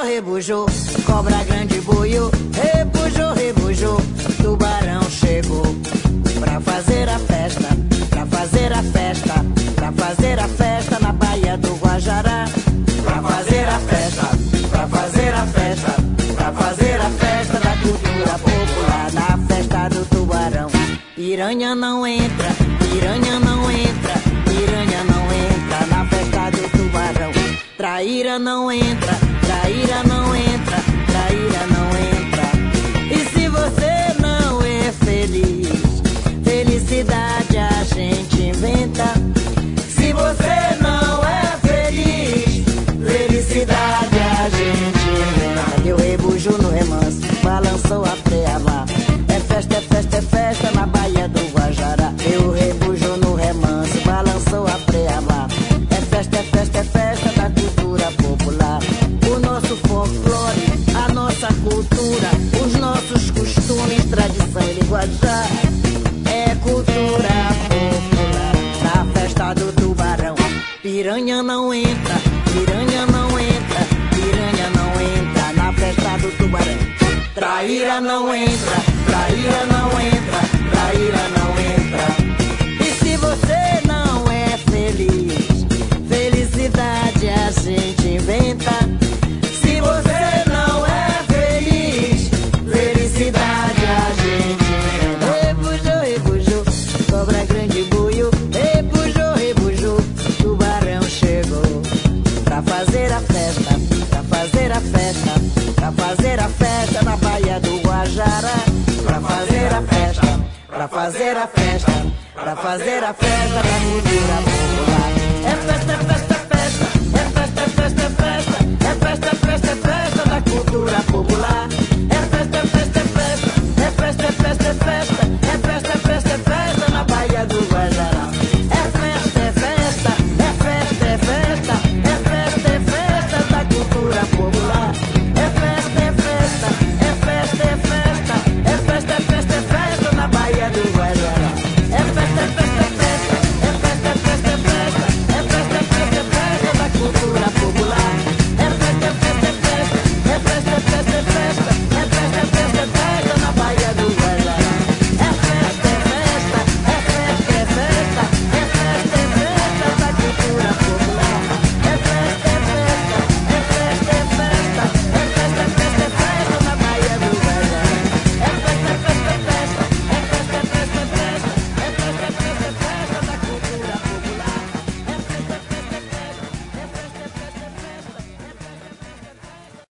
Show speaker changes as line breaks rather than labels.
rebujou, cobra grande boiou, rebujou, rebujou, tubarão chegou pra fazer a festa, pra fazer a festa, pra fazer a festa na Baía do Guajará. Pra fazer a festa, pra fazer a festa, pra fazer a festa da cultura popular, na festa do tubarão. Piranha não entra, piranha não entra, piranha não entra na festa do tubarão. Traíra não entra, traíra não entra, traíra não entra. E se você não é feliz, felicidade a gente inventa. Se você não é feliz, felicidade a gente inventa. Deu rebujo no remanso, balançou a preamar. É festa, é festa, é festa na Baía do Guajará. Deu rebujo no remanso, balançou a preamar. É festa, é festa, é festa da cultura popular. O nosso folclore, a nossa cultura, os nossos costumes, tradição e linguajar. É cultura popular na festa do tubarão. Piranha não entra, piranha não entra, piranha não entra na festa do tubarão. Traíra não entra, traíra não entra, traíra não entra. E se você não é feliz, felicidade a gente inventa. Se você não é feliz, felicidade a gente inventa. Rebujou, rebujou, cobra grande buiu, rebujou, rebujou, tubarão chegou pra fazer a festa, pra fazer a festa, pra fazer a festa na Baía do Guajará. Pra fazer a festa, pra fazer a festa, pra fazer a festa da cultura popular. É festa, é festa.